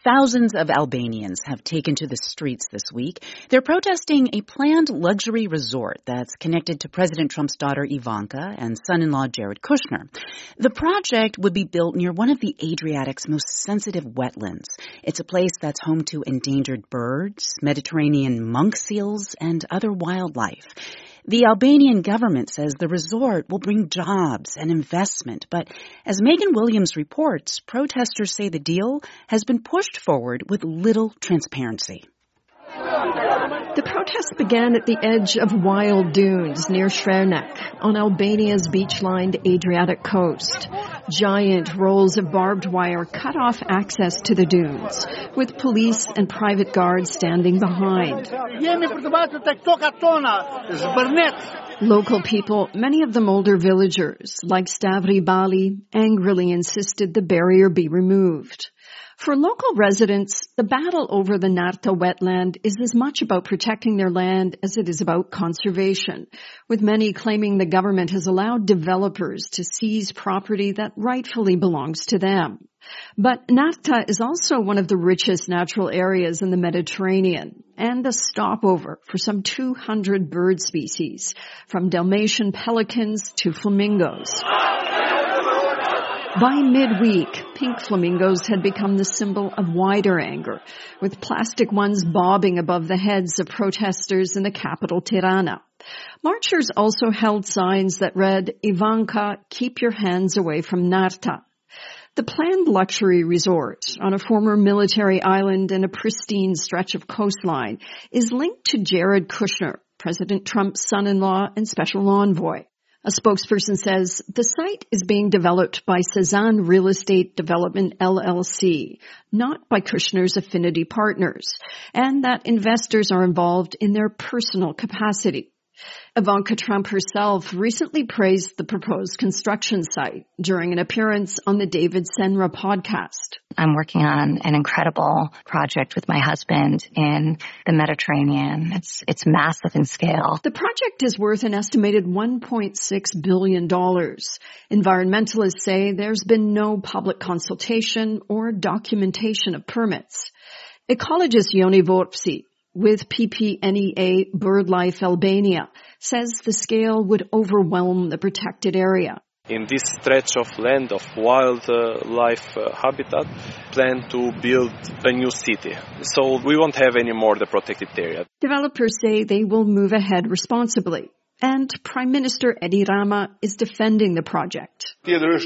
Thousands of Albanians have taken to the streets this week. They're protesting a planned luxury resort that's connected to President Trump's daughter Ivanka and son-in-law Jared Kushner. The project would be built near one of the Adriatic's most sensitive wetlands. It's a place that's home to endangered birds, Mediterranean monk seals, and other wildlife. The Albanian government says the resort will bring jobs and investment, but as Megan Williams reports, protesters say the deal has been pushed forward with little transparency. The protests began at the edge of wild dunes near Srernak on Albania's beach-lined Adriatic coast. Giant rolls of barbed wire cut off access to the dunes, with police and private guards standing behind. Local people, many of them older villagers, like Stavri Bali, angrily insisted the barrier be removed. For local residents, the battle over the Narta wetland is as much about protecting their land as it is about conservation, with many claiming the government has allowed developers to seize property that rightfully belongs to them. But Narta is also one of the richest natural areas in the Mediterranean and a stopover for some 200 bird species, from Dalmatian pelicans to flamingos. By midweek, pink flamingos had become the symbol of wider anger, with plastic ones bobbing above the heads of protesters in the capital Tirana. Marchers also held signs that read, "Ivanka, keep your hands away from Narta." The planned luxury resort on a former military island and a pristine stretch of coastline is linked to Jared Kushner, President Trump's son-in-law and special envoy. A spokesperson says the site is being developed by Cezanne Real Estate Development LLC, not by Kushner's affinity partners, and that investors are involved in their personal capacity. Ivanka Trump herself recently praised the proposed construction site during an appearance on the David Senra podcast. I'm working on an incredible project with my husband in the Mediterranean. It's massive in scale. The project is worth an estimated $1.6 billion. Environmentalists say there's been no public consultation or documentation of permits. Ecologist Yoni Vorpsi with PPNEA BirdLife Albania says the scale would overwhelm the protected area. In this stretch of land of wildlife habitat, plan to build a new city. So we won't have any more the protected area. Developers say they will move ahead responsibly. And Prime Minister Edi Rama is defending the project.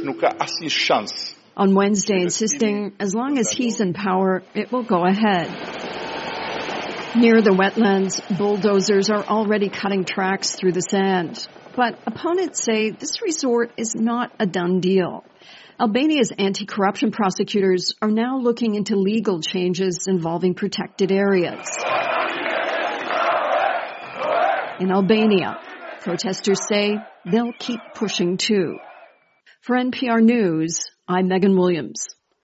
On Wednesday, insisting as long as he's in power, it will go ahead. Near the wetlands, bulldozers are already cutting tracks through the sand. But opponents say this resort is not a done deal. Albania's anti-corruption prosecutors are now looking into legal changes involving protected areas. In Albania, protesters say they'll keep pushing too. For NPR News, I'm Megan Williams.